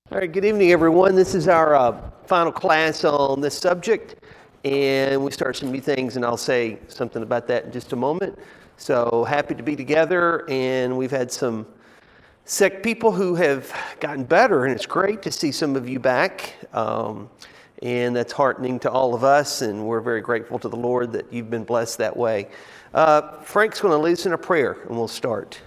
All right, good evening, everyone. This is our final class on this subject, and we start some new things, and I'll say something about that in just a moment. So happy to be together, and we've had some sick people who have gotten better, and it's great to see some of you back, and that's heartening to all of us, and we're very grateful to the Lord that you've been blessed that way. Frank's going to lead us in a prayer, and we'll start.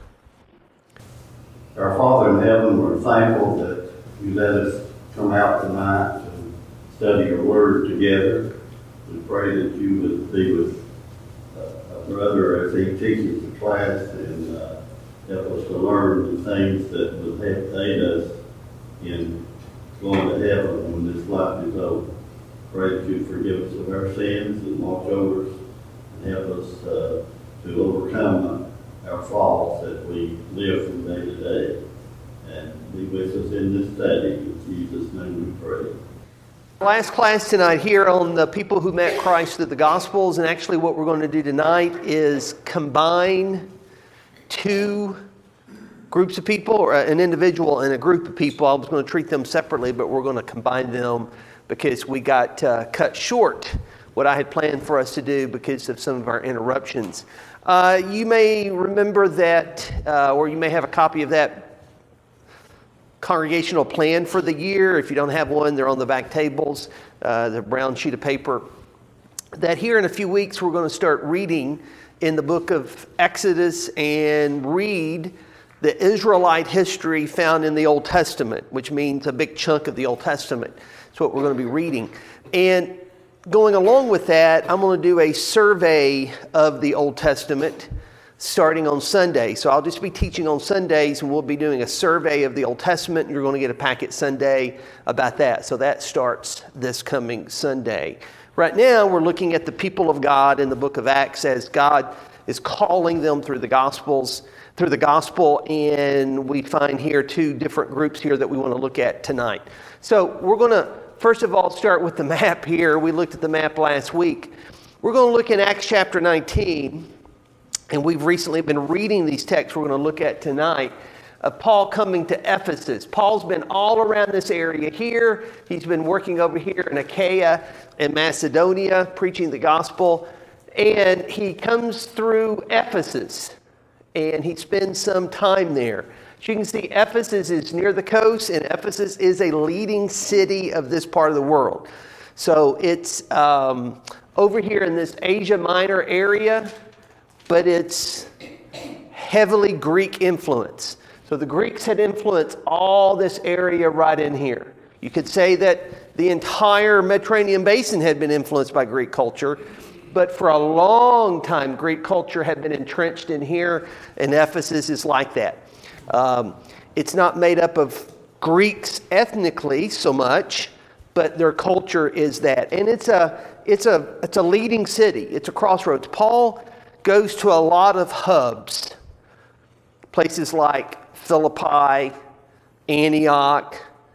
Our Father in heaven, we're thankful that you let us come out tonight to study your word together. We pray that you would be with a brother as he teaches the class and help us to learn the things that would aid us in going to heaven when this life is over. Pray that you forgive us of our sins and watch over us and help us to overcome our faults that we live from day to day. And be with us in this study. In Jesus' name we pray. Last class tonight here on the people who met Christ through the Gospels, and actually what we're going to do tonight is combine two groups of people, or an individual and a group of people. I was going to treat them separately, but we're going to combine them because we got cut short what I had planned for us to do because of some of our interruptions. You may remember that, or you may have a copy of that congregational plan for the year. If you don't have one, they're on the back tables, the brown sheet of paper. That here in a few weeks, we're going to start reading in the book of Exodus and read the Israelite history found in the Old Testament, which means a big chunk of the Old Testament. That's what we're going to be reading. And going along with that, I'm going to do a survey of the Old Testament starting on Sunday. So I'll just be teaching on Sundays, and we'll be doing a survey of the Old Testament. You're going to get a packet Sunday about that. So that starts this coming Sunday. Right now, we're looking at the people of God in the book of Acts as God is calling them through the gospel, and we find here two different groups here that we want to look at tonight. So we're going to, first of all, start with the map here. We looked at the map last week. We're going to look in Acts chapter 19. And we've recently been reading these texts we're going to look at tonight of Paul coming to Ephesus. Paul's been all around this area here. He's been working over here in Achaia and Macedonia, preaching the gospel. And he comes through Ephesus, and he spends some time there. As you can see, Ephesus is near the coast, and Ephesus is a leading city of this part of the world. So it's over here in this Asia Minor area, but it's heavily Greek influence. So the Greeks had influenced all this area right in here. You could say that the entire Mediterranean basin had been influenced by Greek culture, but for a long time, Greek culture had been entrenched in here, and Ephesus is like that. It's not made up of Greeks ethnically so much, but their culture is that. And it's a leading city. It's a crossroads. Paul goes to a lot of hubs, places like Philippi, Antioch,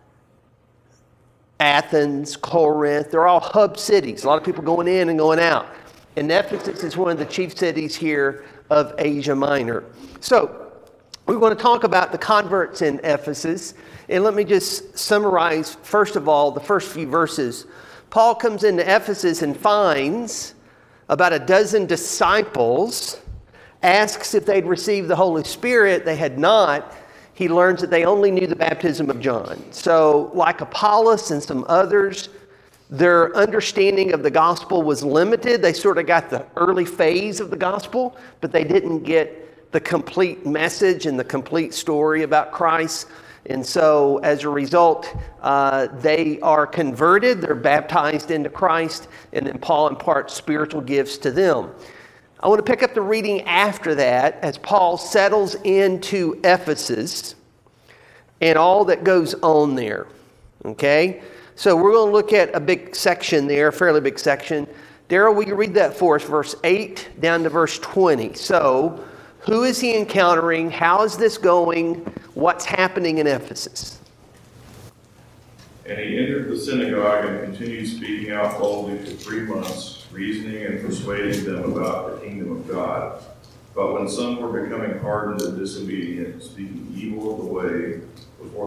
Athens, Corinth. They're all hub cities. A lot of people going in and going out. And Ephesus is one of the chief cities here of Asia Minor. So we're going to talk about the converts in Ephesus. And let me just summarize, first of all, the first few verses. Paul comes into Ephesus and finds about a dozen disciples, asks if they'd received the Holy Spirit. They had not. He learns that they only knew the baptism of John. So like Apollos and some others, their understanding of the gospel was limited. They sort of got the early phase of the gospel, but they didn't get the complete message and the complete story about Christ. And so as a result, they are converted, they're baptized into Christ, and then Paul imparts spiritual gifts to them. I want to pick up the reading after that as Paul settles into Ephesus and all that goes on there. Okay? So we're going to look at a big section there, a fairly big section. Daryl, will you read that for us, verse 8 down to verse 20? So, who is he encountering? How is this going? What's happening in Ephesus? And he entered the synagogue and continued speaking out boldly for 3 months, reasoning and persuading them about the kingdom of God. But when some were becoming hardened and disobedient, speaking evil of the way before the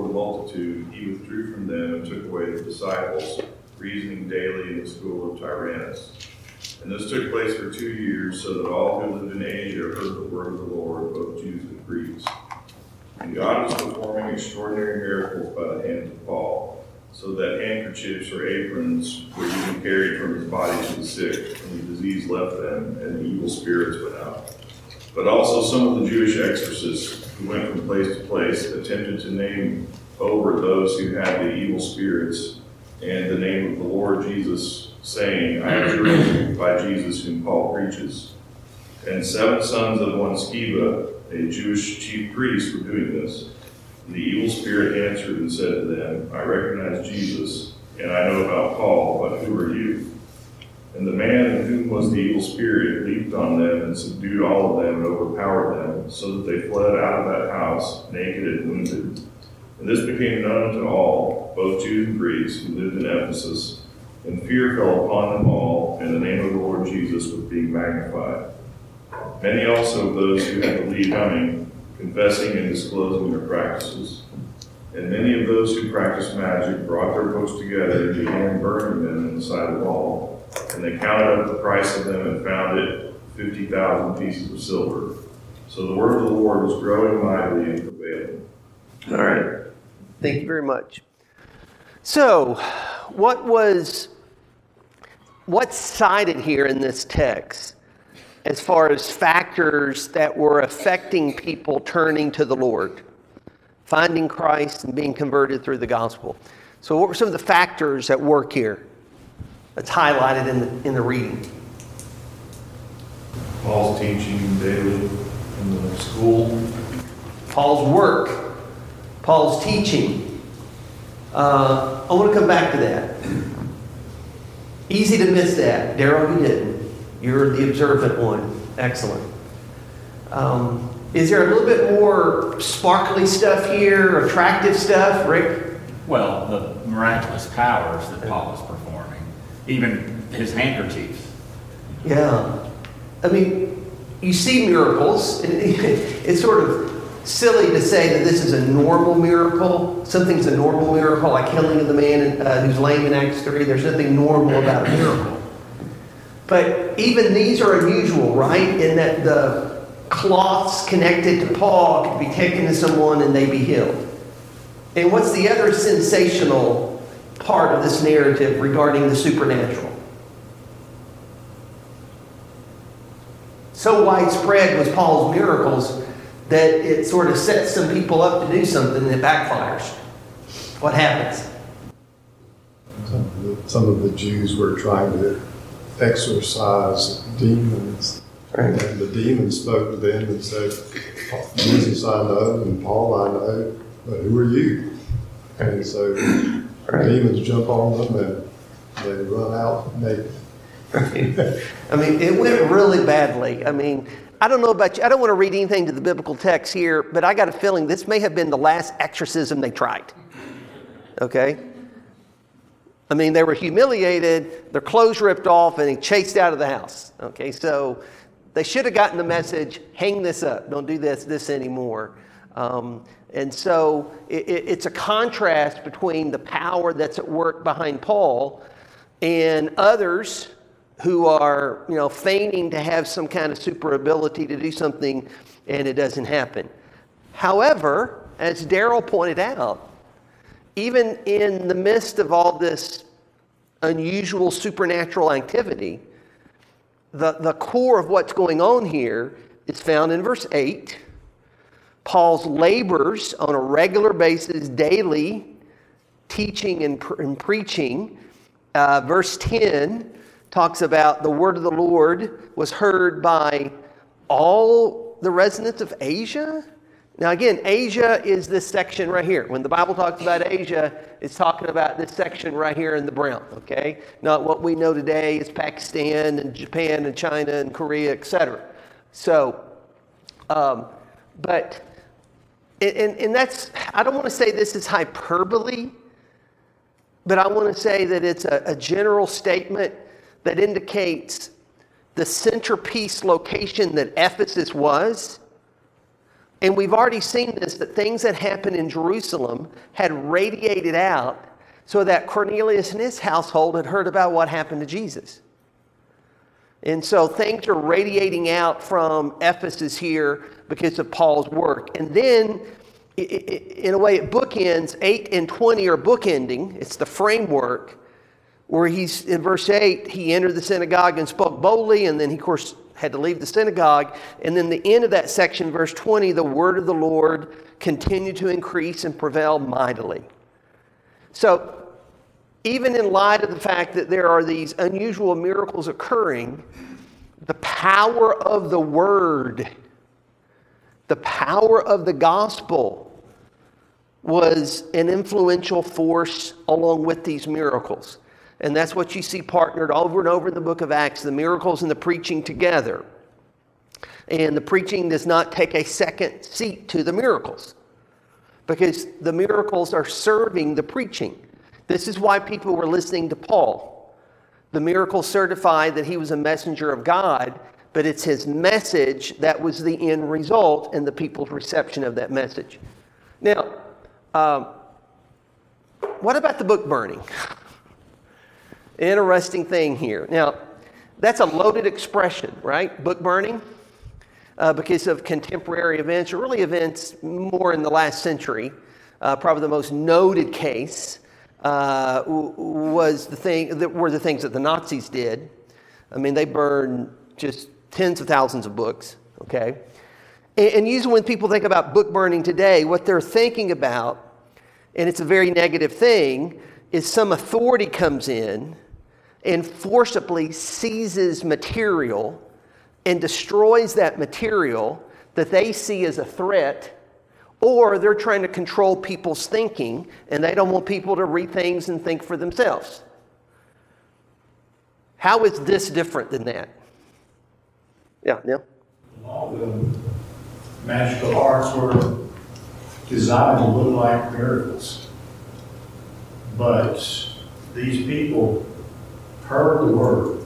the multitude, he withdrew from them and took away the disciples, reasoning daily in the school of Tyrannus. And this took place for 2 years, so that all who lived in Asia heard the word of the Lord, both Jews and Greeks. And God was performing extraordinary miracles by the hands of Paul, so that handkerchiefs or aprons were even carried from his body to the sick, and the disease left them, and the evil spirits went out. But also some of the Jewish exorcists who went from place to place attempted to name over those who had the evil spirits and the name of the Lord Jesus, saying, I adjure you by Jesus whom Paul preaches. And 7 sons of one Sceva, a Jewish chief priest, were doing this. And the evil spirit answered and said to them, I recognize Jesus, and I know about Paul, but who are you? And the man in whom was the evil spirit leaped on them and subdued all of them and overpowered them, so that they fled out of that house, naked and wounded. And this became known to all, both Jews and Greeks, who lived in Ephesus, and fear fell upon them all, and the name of the Lord Jesus was being magnified. Many also of those who had believed coming, confessing and disclosing their practices. And many of those who practiced magic brought their books together and began burning them in the sight of all. And they counted up the price of them and found it 50,000 pieces of silver. So the word of the Lord was growing mightily and prevailing. All right. Thank you very much. So, what's cited here in this text as far as factors that were affecting people turning to the Lord, finding Christ and being converted through the gospel? So what were some of the factors at work here that's highlighted in the reading? Paul's teaching daily in the school. Paul's work. Paul's teaching. I want to come back to that. Easy to miss that. Daryl, you didn't. You're the observant one. Excellent. Is there a little bit more sparkly stuff here, attractive stuff, Rick? Well, the miraculous powers that Paul was performing, even his handkerchiefs. Yeah. I mean, you see miracles. It's sort of silly to say that this is a normal miracle. Something's a normal miracle, like healing of the man who's lame in Acts 3. There's nothing normal about a miracle. But even these are unusual, right? In that the cloths connected to Paul could be taken to someone and they be healed. And what's the other sensational part of this narrative regarding the supernatural? So widespread was Paul's miracles that it sort of sets some people up to do something that backfires. What happens? Some of the Jews were trying to exorcise demons. Right. And the demons spoke to them and said, Jesus I know and Paul I know, but who are you? And so demons jump on them and they run out naked. Right. I mean, it went really badly. I mean, I don't know about you. I don't want to read anything to the biblical text here, but I got a feeling this may have been the last exorcism they tried. Okay? I mean, they were humiliated, their clothes ripped off, and they chased out of the house. Okay, so they should have gotten the message, hang this up, don't do this anymore. And so it's a contrast between the power that's at work behind Paul and others who are, feigning to have some kind of super ability to do something, and it doesn't happen. However, as Daryl pointed out, even in the midst of all this unusual supernatural activity, the core of what's going on here is found in verse 8. Paul's labors on a regular basis, daily, teaching and preaching. Verse 10 talks about the word of the Lord was heard by all the residents of Asia. Now again, Asia is this section right here. When the Bible talks about Asia, it's talking about this section right here in the brown, okay? Not what we know today is Pakistan and Japan and China and Korea, etc. So, but, and that's, I don't want to say this is hyperbole, but I want to say that it's a general statement that indicates the centerpiece location that Ephesus was And we've already seen this, that things that happened in Jerusalem had radiated out so that Cornelius and his household had heard about what happened to Jesus. And so things are radiating out from Ephesus here because of Paul's work. And then, in a way, it bookends. 8 and 20 are bookending. It's the framework where he's, in verse 8, he entered the synagogue and spoke boldly, and then he, of course, had to leave the synagogue. And then the end of that section, verse 20, the word of the Lord continued to increase and prevail mightily. So, even in light of the fact that there are these unusual miracles occurring, the power of the word, the power of the gospel was an influential force along with these miracles. And that's what you see partnered over and over in the book of Acts, the miracles and the preaching together. And the preaching does not take a second seat to the miracles, because the miracles are serving the preaching. This is why people were listening to Paul. The miracles certified that he was a messenger of God, but it's his message that was the end result and the people's reception of that message. Now, what about the book burning? Interesting thing here. Now, that's a loaded expression, right? Book burning, because of contemporary events, or really events more in the last century. Probably the most noted case was the things that the Nazis did. I mean, they burned just tens of thousands of books, okay? And usually when people think about book burning today, what they're thinking about, and it's a very negative thing, is some authority comes in and forcibly seizes material and destroys that material that they see as a threat. Or they're trying to control people's thinking, and they don't want people to read things and think for themselves. How is this different than that? Yeah, Neil? All the magical arts were designed to look like miracles. But these people heard the word,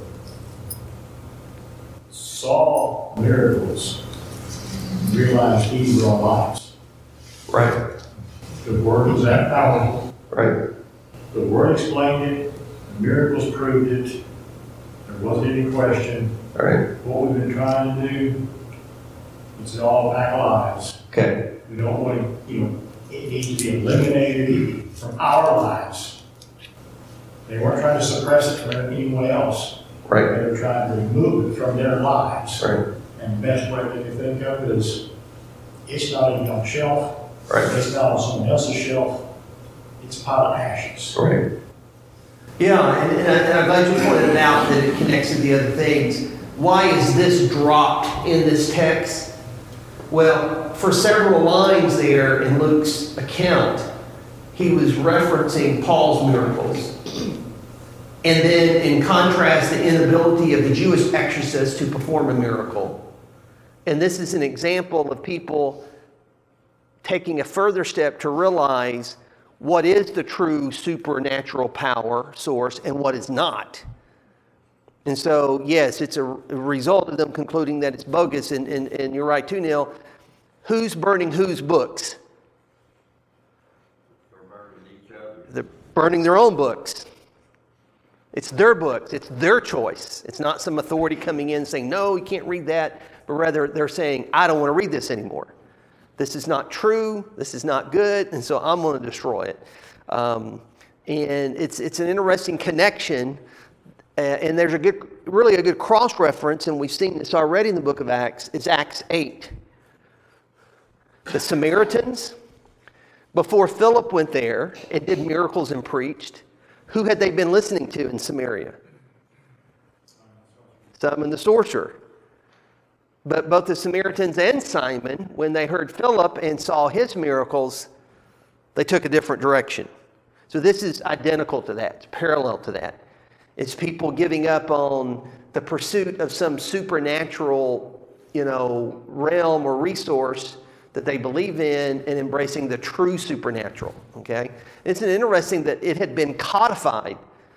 saw miracles, realized these were all lies. Right. The word was that powerful. Right. The word explained it. The miracles proved it. There wasn't any question. All right. What we've been trying to do is all a pack of lies. Okay. We don't want to, it needs to be eliminated from our lives. They weren't trying to suppress it from anyone else. Right. They were trying to remove it from their lives. Right. And the best way they can think of it is, it's not even on a shelf. Right. It's not on someone else's shelf. It's a pile of ashes. Right. Yeah, and I'm glad you pointed out that it connects to the other things. Why is this dropped in this text? Well, for several lines there in Luke's account, he was referencing Paul's miracles. And then, in contrast, the inability of the Jewish exorcists to perform a miracle. And this is an example of people taking a further step to realize what is the true supernatural power source and what is not. And so, yes, it's a result of them concluding that it's bogus. And you're right too, Neil. Who's burning whose books? They're burning each other. They're burning their own books. It's their books. It's their choice. It's not some authority coming in saying, no, you can't read that. But rather, they're saying, I don't want to read this anymore. This is not true. This is not good. And so I'm going to destroy it. And it's an interesting connection. And there's really a good cross-reference, and we've seen this already in the book of Acts. It's Acts 8. The Samaritans, before Philip went there and did miracles and preached, who had they been listening to in Samaria? Simon the sorcerer. But both the Samaritans and Simon, when they heard Philip and saw his miracles, they took a different direction. So this is identical to that. It's parallel to that. It's people giving up on the pursuit of some supernatural, realm or resource that they believe in and embracing the true supernatural. Okay? It's interesting that it had been codified.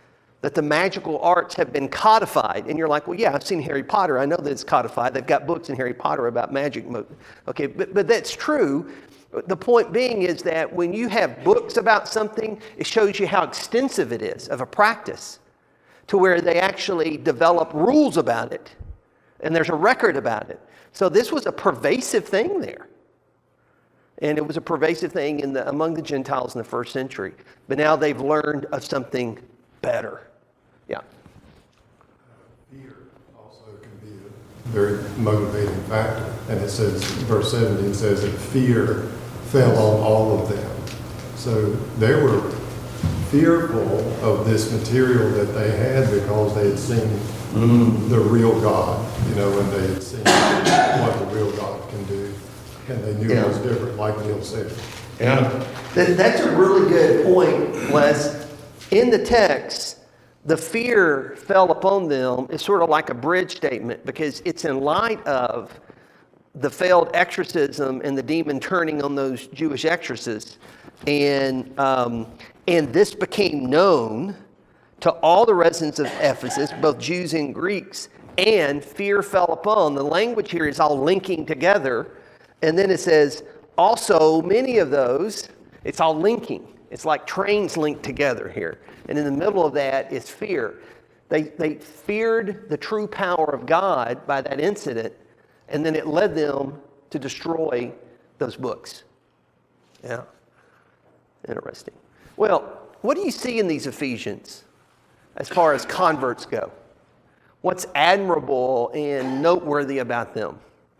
that the magical arts have been codified. And you're like, well, yeah, I've seen Harry Potter. I know that it's codified. They've got books in Harry Potter about magic. Okay, but that's true. The point being is that when you have books about something, it shows you how extensive it is of a practice, to where they actually develop rules about it, and there's a record about it. So this was a pervasive thing there. And it was a pervasive thing among the Gentiles in the first century. But now they've learned of something better. Yeah. Fear also can be a very motivating factor. And it says, verse 17 says that fear fell on all of them. So they were fearful of this material that they had because they had seen the real God, and they had seen what the real God can do. And they knew it was different, like Neil said. Yeah. That's a really good point, Les. In the text, the fear fell upon them is sort of like a bridge statement, because it's in light of the failed exorcism and the demon turning on those Jewish exorcists. And this became known to all the residents of Ephesus, both Jews and Greeks, and fear fell upon. The language here is all linking together. And then it says, also many of those, it's all linking. It's like trains linked together here. And in the middle of that is fear. They feared the true power of God by that incident, and then it led them to destroy those books. Yeah. Interesting. Well, what do you see in these Ephesians as far as converts go? What's admirable and noteworthy about them?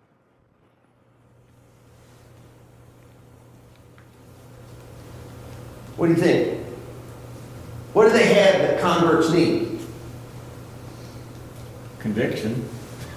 What do you think? What do they have that converts need? Conviction.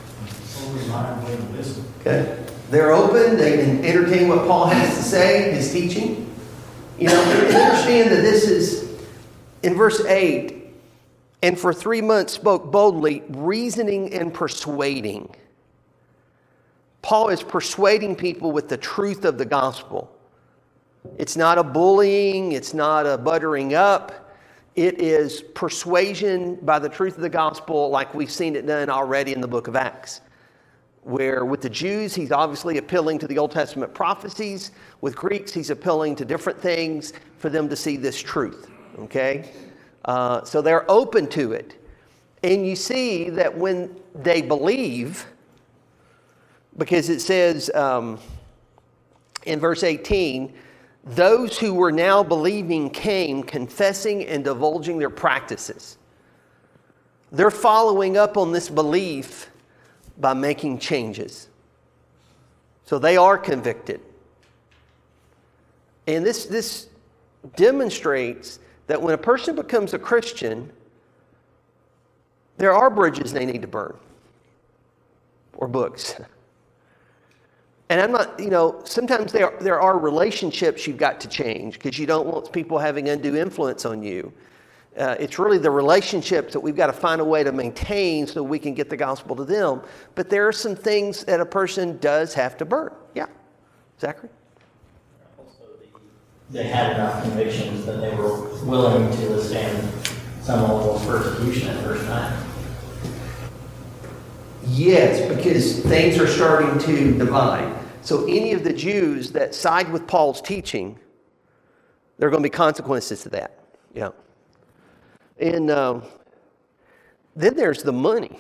Okay. They're open. They can entertain what Paul has to say, his teaching. Understand that this is, in verse 8, and for 3 months spoke boldly, reasoning and persuading. Paul is persuading people with the truth of the gospel. It's not a bullying. It's not a buttering up. It is persuasion by the truth of the gospel, like we've seen it done already in the book of Acts, where with the Jews, he's obviously appealing to the Old Testament prophecies. With Greeks, he's appealing to different things for them to see this truth. Okay? So they're open to it. And you see that when they believe, because it says in verse 18, those who were now believing came, confessing and divulging their practices. They're following up on this belief by making changes. So they are convicted. And this demonstrates that when a person becomes a Christian, there are bridges they need to burn, or books. And I'm not, sometimes there are relationships you've got to change because you don't want people having undue influence on you. It's really the relationships that we've got to find a way to maintain so we can get the gospel to them. But there are some things that a person does have to burn. Yeah. Zachary? Also, they had enough convictions that they were willing to withstand some level of persecution at first time. Yes, because things are starting to divide. So any of the Jews that side with Paul's teaching, there are going to be consequences to that. Yeah. And then there's the money.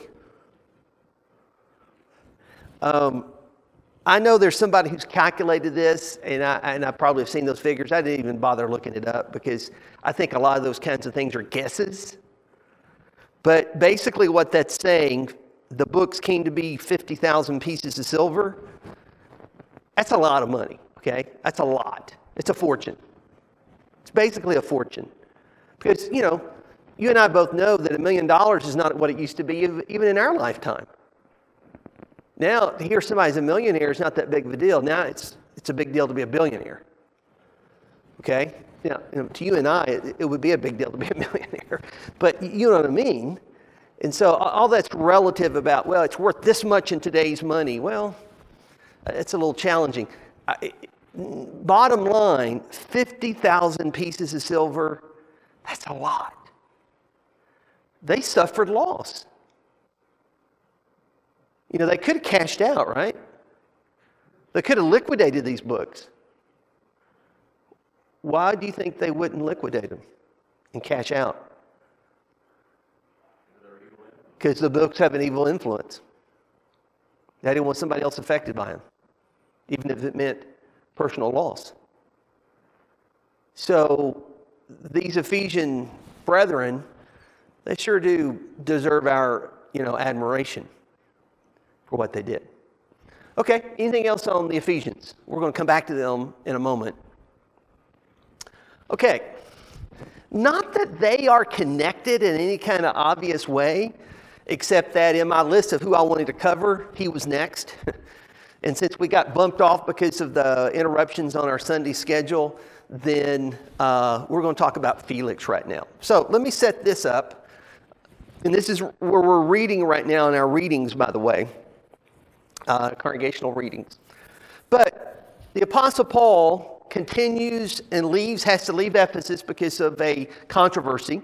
I know there's somebody who's calculated this, and I probably have seen those figures. I didn't even bother looking it up because I think a lot of those kinds of things are guesses. But basically what that's saying, the books came to be 50,000 pieces of silver. That's a lot of money, okay? That's a lot. It's a fortune. It's basically a fortune. Because, you and I both know that $1 million is not what it used to be even in our lifetime. Now, to hear somebody's a millionaire is not that big of a deal. Now it's a big deal to be a billionaire. Okay? To you and I, it would be a big deal to be a millionaire. But you know what I mean? And so all that's relative about, well, it's worth this much in today's money. Well, it's a little challenging. Bottom line, 50,000 pieces of silver, that's a lot. they suffered loss. You know, they could have cashed out, right? They could have liquidated these books. Why do you think they wouldn't liquidate them and cash out? Because the books have an evil influence. They didn't want somebody else affected by them, even if it meant personal loss. So these Ephesian brethren, they sure do deserve our, admiration for what they did. Okay, anything else on the Ephesians? We're going to come back to them in a moment. Okay, not that they are connected in any kind of obvious way, except that in my list of who I wanted to cover, he was next. And since we got bumped off because of the interruptions on our Sunday schedule, then we're going to talk about Felix right now. So let me set this up. And this is where we're reading right now in our readings, by the way, congregational readings. But the Apostle Paul continues and has to leave Ephesus because of a controversy.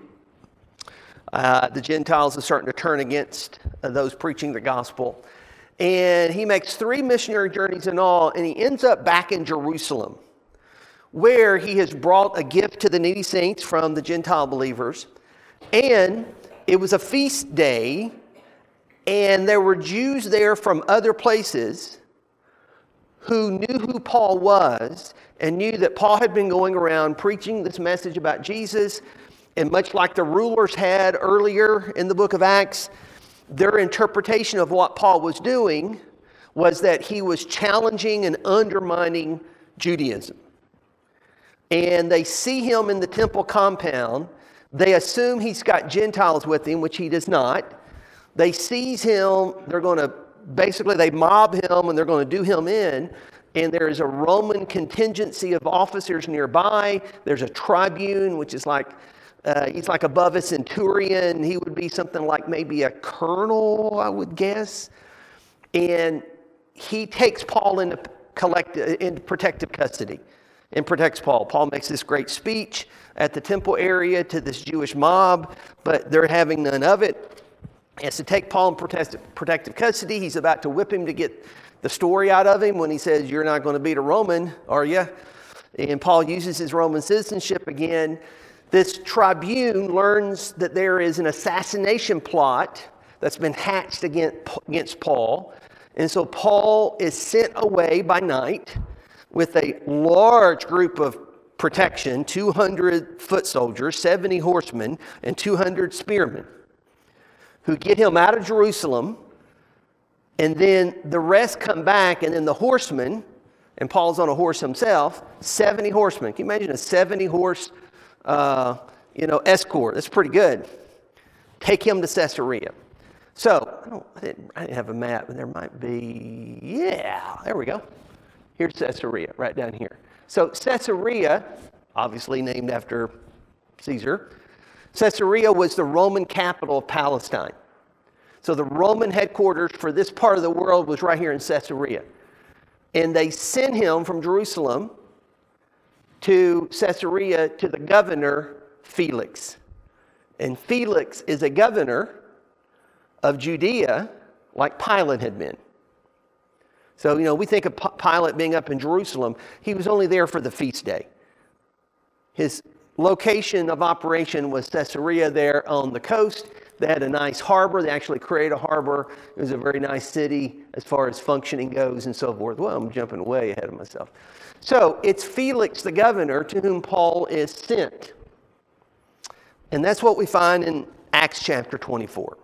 The Gentiles are starting to turn against those preaching the gospel. And he makes 3 missionary journeys in all, and he ends up back in Jerusalem, where he has brought a gift to the needy saints from the Gentile believers. And it was a feast day, and there were Jews there from other places who knew who Paul was and knew that Paul had been going around preaching this message about Jesus. And much like the rulers had earlier in the book of Acts, their interpretation of what Paul was doing was that he was challenging and undermining Judaism. And they see him in the temple compound. They assume he's got Gentiles with him, which he does not. They seize him. They mob him, and they're going to do him in. And there is a Roman contingency of officers nearby. There's a tribune, which is like, he's like above a centurion. He would be something like maybe a colonel, I would guess. And he takes Paul into protective custody and protects Paul. Paul makes this great speech at the temple area to this Jewish mob, but they're having none of it. He has to take Paul in protective custody. He's about to whip him to get the story out of him when he says, "You're not going to beat a Roman, are you?" And Paul uses his Roman citizenship again. This tribune learns that there is an assassination plot that's been hatched against Paul. And so Paul is sent away by night with a large group of protection, 200 foot soldiers, 70 horsemen, and 200 spearmen, who get him out of Jerusalem. And then the rest come back, and then the horsemen, and Paul's on a horse himself, 70 horsemen. Can you imagine a 70 horse escort? That's pretty good. Take him to Caesarea. So, I didn't have a map, but there might be, there we go. Here's Caesarea, right down here. So Caesarea, obviously named after Caesar. Caesarea was the Roman capital of Palestine. So the Roman headquarters for this part of the world was right here in Caesarea. And they sent him from Jerusalem to Caesarea to the governor, Felix. And Felix is a governor of Judea, like Pilate had been. So, we think of Pilate being up in Jerusalem. He was only there for the feast day. His location of operation was Caesarea there on the coast. They had a nice harbor. They actually created a harbor. It was a very nice city as far as functioning goes and so forth. Well, I'm jumping way ahead of myself. So it's Felix, the governor, to whom Paul is sent. And that's what we find in Acts chapter 24.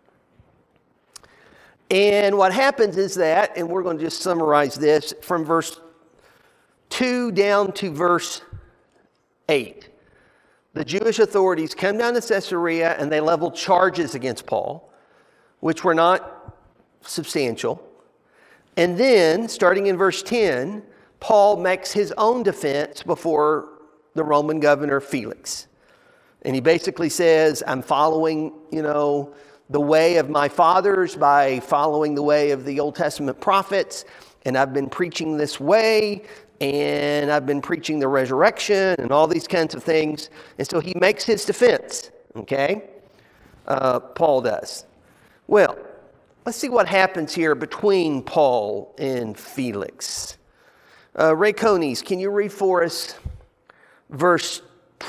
And what happens is that, and we're going to just summarize this from verse 2 down to verse 8. The Jewish authorities come down to Caesarea and they level charges against Paul, which were not substantial. And then, starting in verse 10, Paul makes his own defense before the Roman governor Felix. And he basically says, I'm following, the way of my fathers by following the way of the Old Testament prophets. And I've been preaching this way. And I've been preaching the resurrection and all these kinds of things. And so he makes his defense, okay? Paul does. Well, let's see what happens here between Paul and Felix. Ray Conies, can you read for us verse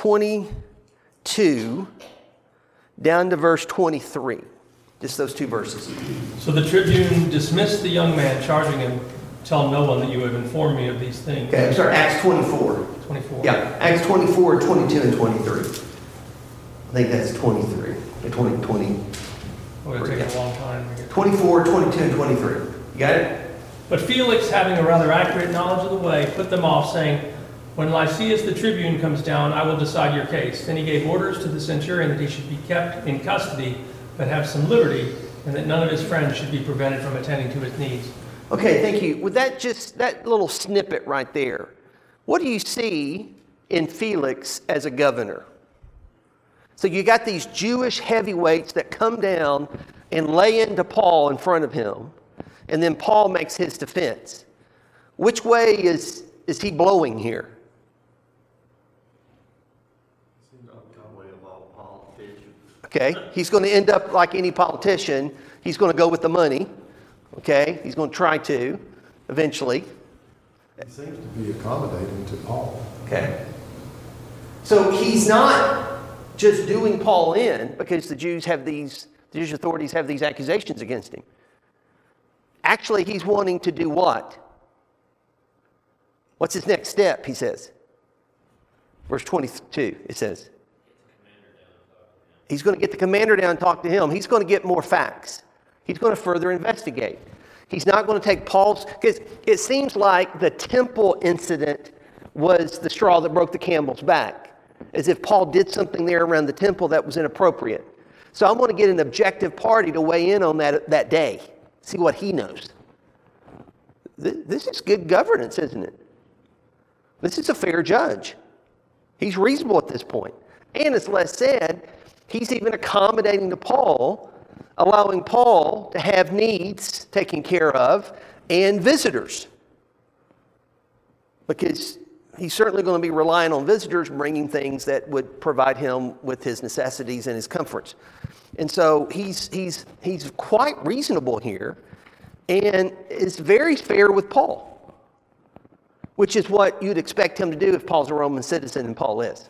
22 down to verse 23? Just those two verses. So the tribune dismissed the young man, charging him, "Tell no one that you have informed me of these things." Okay, I'm sorry, Acts 24. 24. Yeah, Acts 24, 22, and 23. I think that's 23. 20. Oh, it'll take a long time to get. 24, 22, and 23. You got it? But Felix, having a rather accurate knowledge of the way, put them off, saying, "When Lysias the tribune comes down, I will decide your case." Then he gave orders to the centurion that he should be kept in custody, but have some liberty, and that none of his friends should be prevented from attending to his needs. Okay, thank you. With that little snippet right there, what do you see in Felix as a governor? So you got these Jewish heavyweights that come down and lay into Paul in front of him, and then Paul makes his defense. Which way is he blowing here? Okay, he's going to end up like any politician. He's going to go with the money. Okay, he's going to try to eventually. He seems to be accommodating to Paul. Okay. So he's not just doing Paul in because the Jewish authorities have these accusations against him. Actually, he's wanting to do what? What's his next step, he says? Verse 22, it says. He's going to get the commander down and talk to him. He's going to get more facts. He's going to further investigate. He's not going to take Paul's, because it seems like the temple incident was the straw that broke the camel's back, as if Paul did something there around the temple that was inappropriate. So I want to get an objective party to weigh in on that day, see what he knows. This is good governance, isn't it? This is a fair judge. He's reasonable at this point. And as Les said, he's even accommodating to Paul, allowing Paul to have needs taken care of and visitors. Because he's certainly going to be relying on visitors bringing things that would provide him with his necessities and his comforts. And so he's quite reasonable here and is very fair with Paul, which is what you'd expect him to do if Paul's a Roman citizen and Paul is.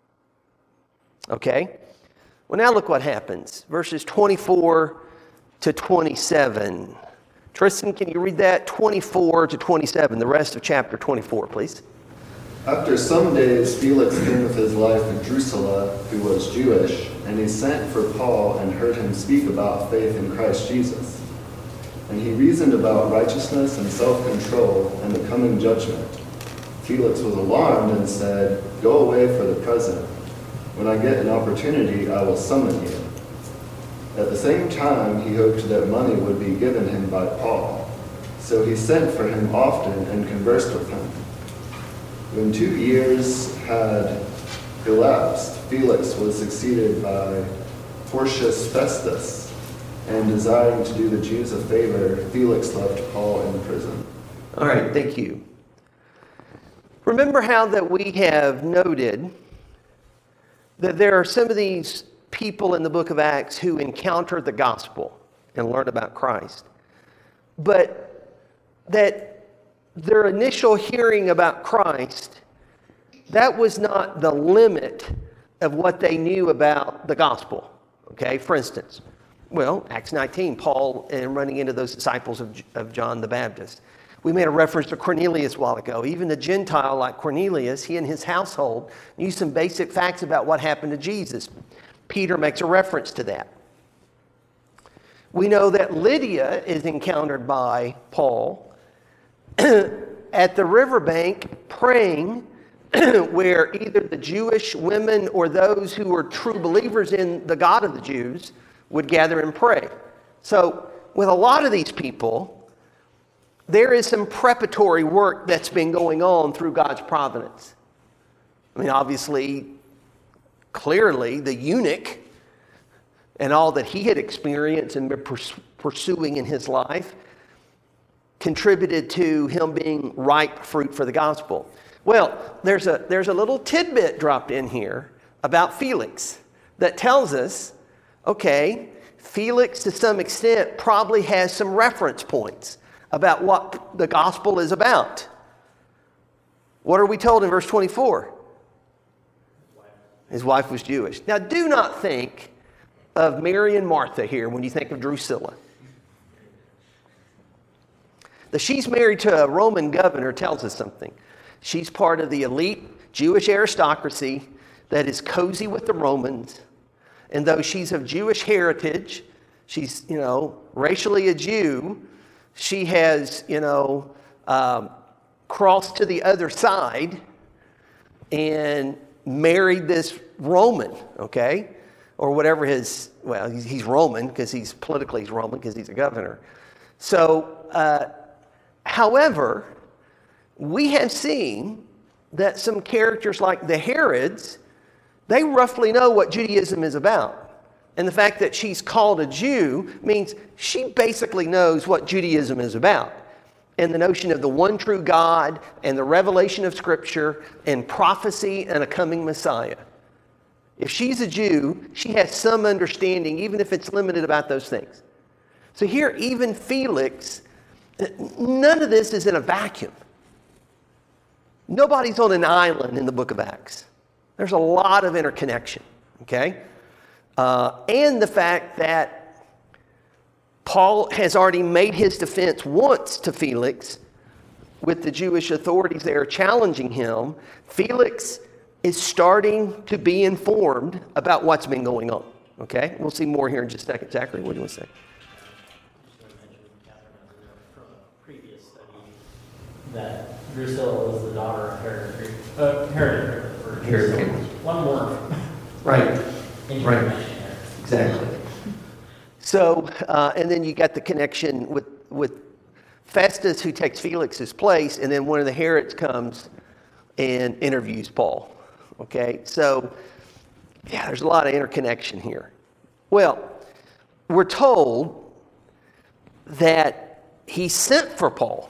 Okay? Well, now look what happens. Verses 24 to 27. Tristan, can you read that? 24 to 27, the rest of chapter 24, please. After some days, Felix came with his wife Drusilla, who was Jewish, and he sent for Paul and heard him speak about faith in Christ Jesus. And he reasoned about righteousness and self-control and the coming judgment. Felix was alarmed and said, "Go away for the present. When I get an opportunity, I will summon you." At the same time, he hoped that money would be given him by Paul. So he sent for him often and conversed with him. When 2 years had elapsed, Felix was succeeded by Porcius Festus, and desiring to do the Jews a favor, Felix left Paul in prison. All right, thank you. Remember how that we have noted that there are some of these people in the book of Acts who encounter the gospel and learn about Christ, but that their initial hearing about Christ, that was not the limit of what they knew about the gospel. Okay, for instance, well, Acts 19, Paul and running into those disciples of John the Baptist. We made a reference to Cornelius a while ago. Even the Gentile like Cornelius, he and his household knew some basic facts about what happened to Jesus. Peter makes a reference to that. We know that Lydia is encountered by Paul at the riverbank praying, where either the Jewish women or those who were true believers in the God of the Jews would gather and pray. So with a lot of these people, there is some preparatory work that's been going on through God's providence. I mean, obviously, clearly, the eunuch and all that he had experienced and been pursuing in his life contributed to him being ripe fruit for the gospel. Well, there's a little tidbit dropped in here about Felix that tells us Okay, Felix, to some extent, probably has some reference points about what the gospel is about. What are we told in verse 24? His wife was Jewish. Now, do not think of Mary and Martha here when you think of Drusilla. That she's married to a Roman governor tells us something. She's part of the elite Jewish aristocracy that is cozy with the Romans. And though she's of Jewish heritage, she's, racially a Jew, she has, crossed to the other side and married this Roman, okay? Or whatever he's Roman because he's Roman because he's a governor. So, however, we have seen that some characters like the Herods, they roughly know what Judaism is about. And the fact that she's called a Jew means she basically knows what Judaism is about. And the notion of the one true God and the revelation of Scripture and prophecy and a coming Messiah. If she's a Jew, she has some understanding, even if it's limited, about those things. So here, even Felix, none of this is in a vacuum. Nobody's on an island in the book of Acts. There's a lot of interconnection, okay? And the fact that Paul has already made his defense once to Felix with the Jewish authorities there challenging him. Felix is starting to be informed about what's been going on, okay? We'll see more here in just a second. Zachary, what do you want to say? From a previous study that Drusilla was the daughter of Herod. One more. Right. Exactly. So, and then you got the connection with Festus, who takes Felix's place, and then one of the Herods comes and interviews Paul. Okay, so, yeah, there's a lot of interconnection here. Well, we're told that he sent for Paul.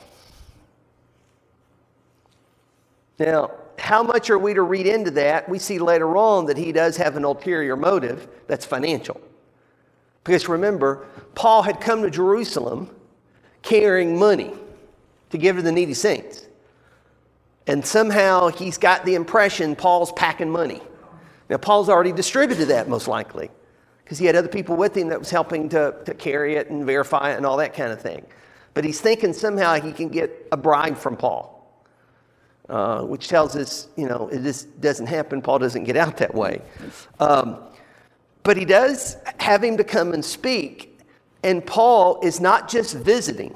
Now, how much are we to read into that? We see later on that he does have an ulterior motive that's financial. Because remember, Paul had come to Jerusalem carrying money to give to the needy saints. And somehow he's got the impression Paul's packing money. Now, Paul's already distributed that, most likely, because he had other people with him that was helping to carry it and verify it and all that kind of thing. But he's thinking somehow he can get a bribe from Paul. Which tells us, it just doesn't happen. Paul doesn't get out that way. But he does have him to come and speak. And Paul is not just visiting.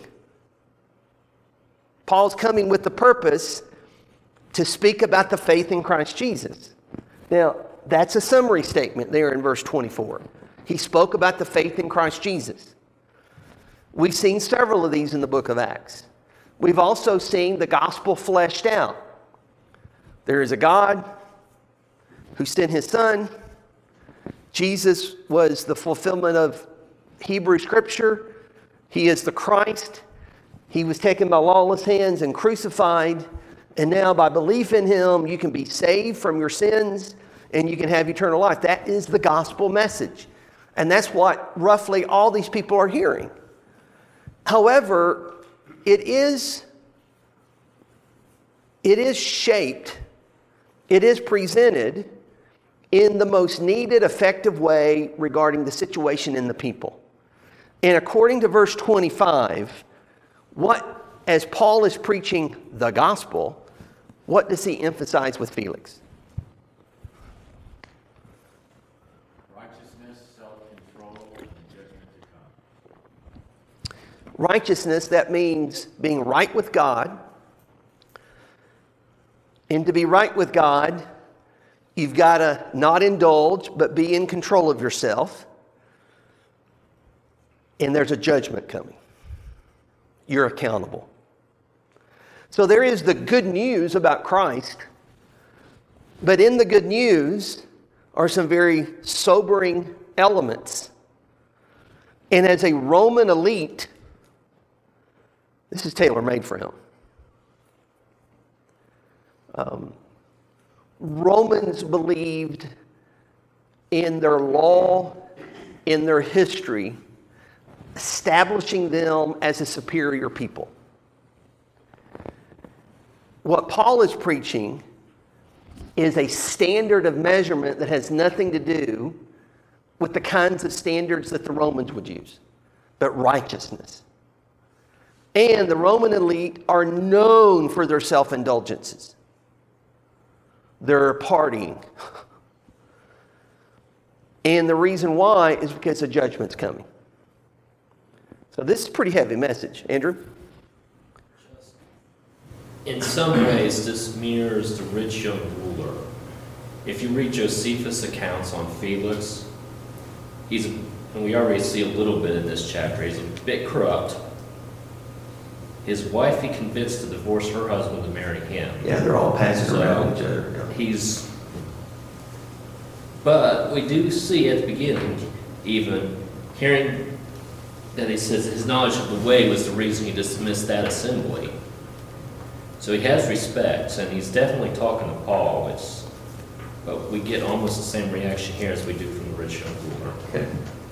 Paul's coming with the purpose to speak about the faith in Christ Jesus. Now, that's a summary statement there in verse 24. He spoke about the faith in Christ Jesus. We've seen several of these in the book of Acts. We've also seen the gospel fleshed out. There is a God who sent his Son. Jesus was the fulfillment of Hebrew Scripture. He is the Christ. He was taken by lawless hands and crucified. And now by belief in him, you can be saved from your sins and you can have eternal life. That is the gospel message. And that's what roughly all these people are hearing. However, it is shaped, it is presented in the most needed, effective way regarding the situation in the people. And according to verse 25, as Paul is preaching the gospel, what does he emphasize with Felix? Righteousness, self-control, and judgment to come. Righteousness, that means being right with God. And to be right with God, you've got to not indulge, but be in control of yourself. And there's a judgment coming. You're accountable. So there is the good news about Christ. But in the good news are some very sobering elements. And as a Roman elite, this is tailor-made for him. Romans believed in their law in their history, establishing them as a superior people. What Paul is preaching is a standard of measurement that has nothing to do with the kinds of standards that the Romans would use, but righteousness. And the Roman elite are known for their self-indulgences. They're partying. And the reason why is because the judgment's coming. So this is a pretty heavy message. Andrew? In some ways, this mirrors the rich young ruler. If you read Josephus' accounts on Felix, and we already see a little bit in this chapter, he's a bit corrupt. His wife he convinced to divorce her husband to marry him. Yeah, they're all passing around each other. But we do see at the beginning, even hearing that he says his knowledge of the way was the reason he dismissed that assembly. So he has respect, and he's definitely talking to Paul. But we get almost the same reaction here as we do from the rich young ruler. Okay.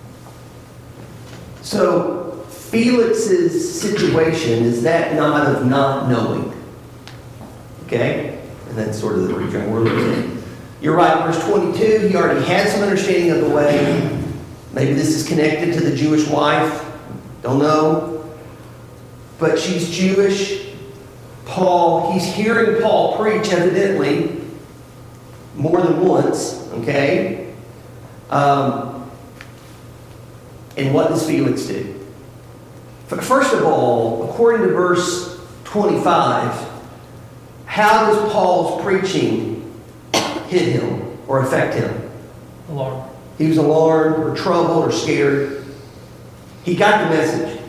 So Felix's situation is that not of not knowing. Okay? And that's sort of the rich young ruler. You're right, verse 22, he already had some understanding of the way. Maybe this is connected to the Jewish wife. Don't know. But she's Jewish. He's hearing Paul preach, evidently, more than once. Okay? And what does Felix do? First of all, according to verse 25, how does Paul's preaching hit him or affect him? Alarmed. He was alarmed or troubled or scared. He got the message.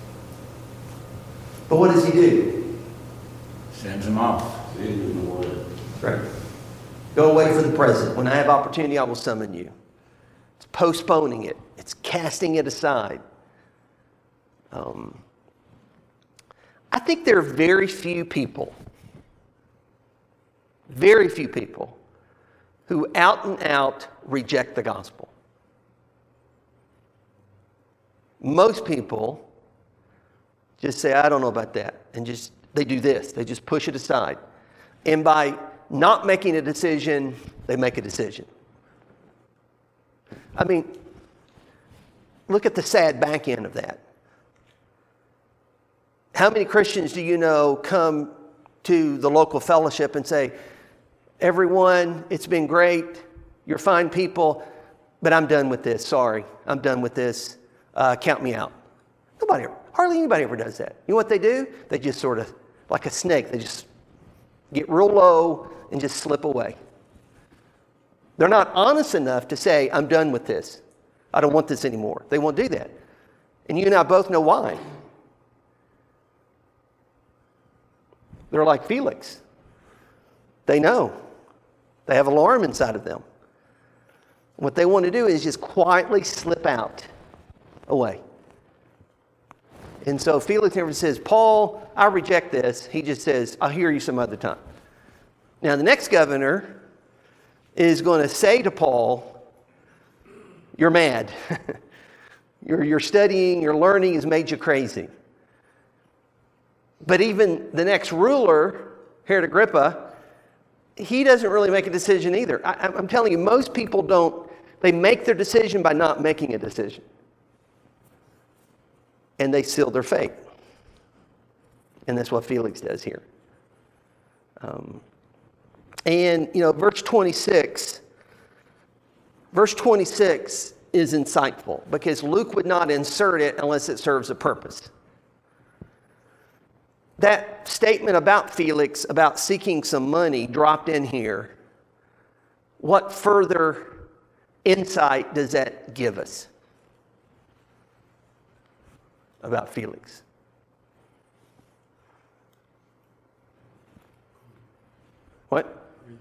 But what does he do? Sends him off. Right. Go away for the present. When I have opportunity, I will summon you. It's postponing it. It's casting it aside. I think there are very few people who out and out reject the gospel. Most people just say, I don't know about that. And they do this. They just push it aside. And by not making a decision, they make a decision. I mean, look at the sad back end of that. How many Christians do you know come to the local fellowship and say, everyone, it's been great. You're fine people, but I'm done with this. Sorry, I'm done with this. Count me out. Hardly anybody ever does that. You know what they do? They just sort of, like a snake, they just get real low and just slip away. They're not honest enough to say, I'm done with this. I don't want this anymore. They won't do that. And you and I both know why. They're like Felix. They know. They have alarm inside of them. What they want to do is just quietly slip out away. And so Felix never says, Paul, I reject this. He just says, I'll hear you some other time. Now, the next governor is going to say to Paul, you're mad. Your studying, your learning has made you crazy. But even the next ruler, Herod Agrippa, he doesn't really make a decision either. I'm telling you, most people don't. They make their decision by not making a decision. And they seal their fate. And that's what Felix does here. Verse 26 is insightful because Luke would not insert it unless it serves a purpose. That statement about Felix, about seeking some money, dropped in here. What further insight does that give us about Felix? What?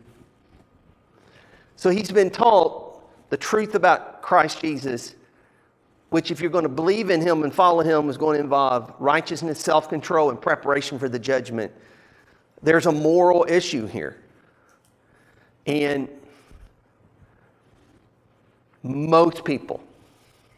So he's been taught the truth about Christ Jesus, which if you're going to believe in him and follow him is going to involve righteousness, self-control, and preparation for the judgment. There's a moral issue here. And most people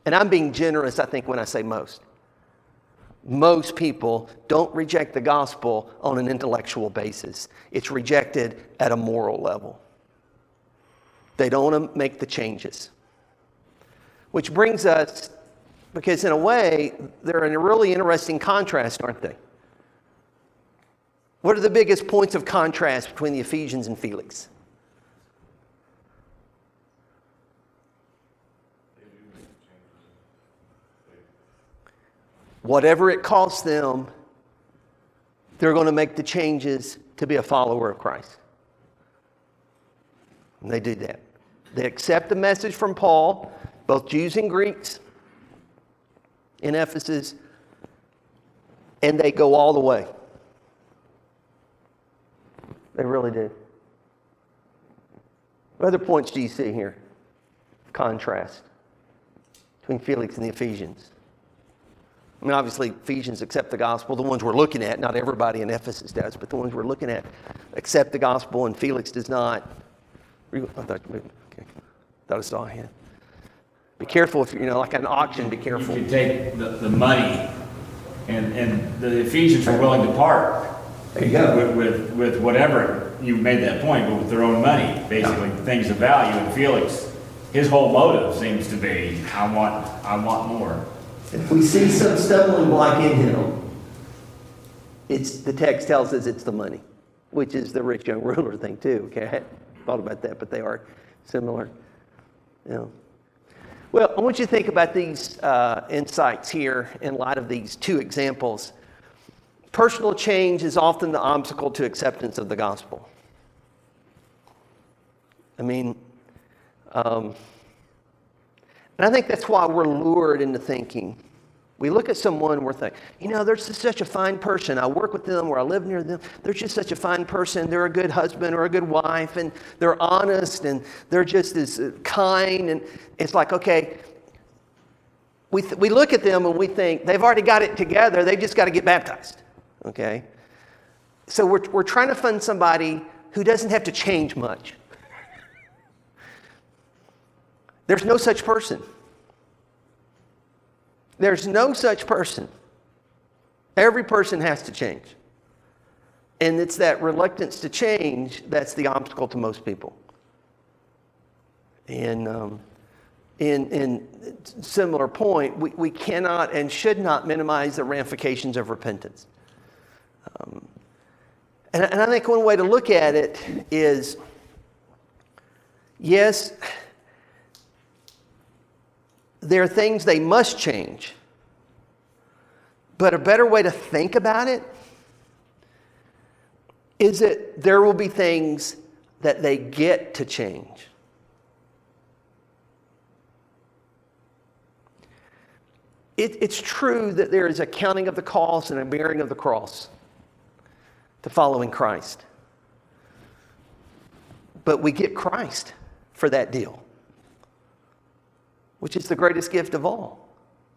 And I'm being generous, I think, when I say most. Most people don't reject the gospel on an intellectual basis. It's rejected at a moral level. They don't want to make the changes. Which brings us, because in a way, they're in a really interesting contrast, aren't they? What are the biggest points of contrast between the Ephesians and Felix? Whatever it costs them, they're going to make the changes to be a follower of Christ. And they do that. They accept the message from Paul, both Jews and Greeks in Ephesus, and they go all the way. They really do. What other points do you see here? Contrast between Felix and the Ephesians. I mean, obviously, Ephesians accept the gospel. The ones we're looking at, not everybody in Ephesus does, but the ones we're looking at accept the gospel, and Felix does not. I thought I saw a hand. Be careful if you're, like an auction, be careful. You could take the money, and the Ephesians were willing to part. There you go. With whatever, you made that point, but with their own money, basically, things of value. And Felix, his whole motive seems to be, I want more. If we see some stumbling block in him, the text tells us it's the money, which is the rich young ruler thing too. Okay, I hadn't thought about that, but they are similar. Well, I want you to think about these insights here in light of these two examples. Personal change is often the obstacle to acceptance of the gospel. I mean, and I think that's why we're lured into thinking. We look at someone and we're thinking, they're just such a fine person. I work with them or I live near them. They're just such a fine person. They're a good husband or a good wife, and they're honest, and they're just as kind. And it's like, okay, we look at them and we think they've already got it together. They've just got to get baptized. Okay? So we're trying to find somebody who doesn't have to change much. There's no such person. There's no such person. Every person has to change. And it's that reluctance to change that's the obstacle to most people. And in similar point, we cannot and should not minimize the ramifications of repentance. And I think one way to look at it is, yes, there are things they must change. But a better way to think about it is that there will be things that they get to change. It's true that there is a counting of the cost and a bearing of the cross to following Christ. But we get Christ for that deal, which is the greatest gift of all.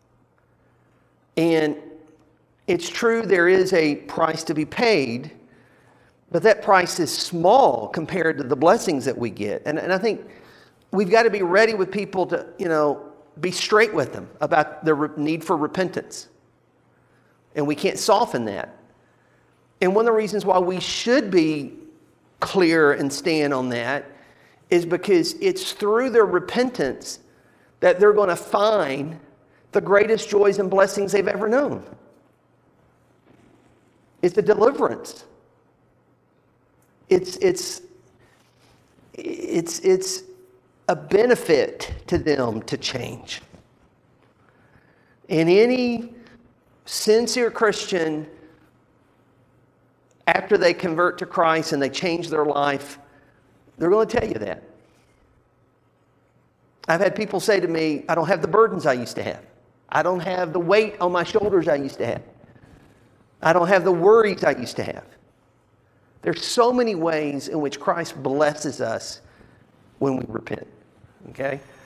And it's true there is a price to be paid, but that price is small compared to the blessings that we get. And I think we've got to be ready with people to, be straight with them about the need for repentance. And we can't soften that. And one of the reasons why we should be clear and stand on that is because it's through their repentance that they're going to find the greatest joys and blessings they've ever known. It's a deliverance. It's a benefit to them to change. And any sincere Christian, after they convert to Christ and they change their life, they're going to tell you that. I've had people say to me, I don't have the burdens I used to have. I don't have the weight on my shoulders I used to have. I don't have the worries I used to have. There's so many ways in which Christ blesses us when we repent. Okay?